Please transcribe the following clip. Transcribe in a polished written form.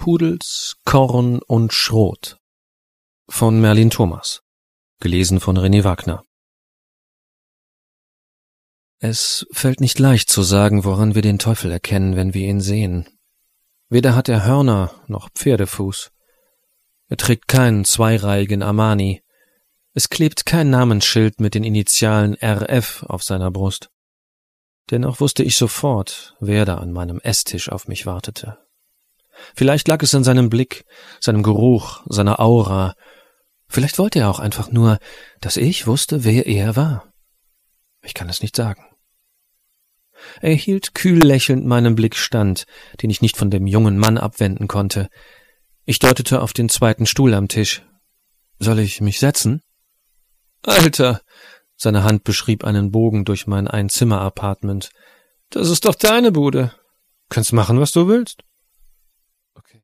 Pudels, Korn und Schrot von Merlin Thomas, gelesen von René Wagner. Es fällt nicht leicht zu sagen, woran wir den Teufel erkennen, wenn wir ihn sehen. Weder hat er Hörner noch Pferdefuß. Er trägt keinen zweireihigen Armani. Es klebt kein Namensschild mit den Initialen RF auf seiner Brust. Dennoch wusste ich sofort, wer da an meinem Esstisch auf mich wartete. Vielleicht lag es an seinem Blick, seinem Geruch, seiner Aura. Vielleicht wollte er auch einfach nur, dass ich wusste, wer er war. Ich kann es nicht sagen. Er hielt kühl lächelnd meinem Blick stand, den ich nicht von dem jungen Mann abwenden konnte. Ich deutete auf den zweiten Stuhl am Tisch. »Soll ich mich setzen?« »Alter«, seine Hand beschrieb einen Bogen durch mein Einzimmer-Apartment. »Das ist doch deine Bude. Kannst machen, was du willst.«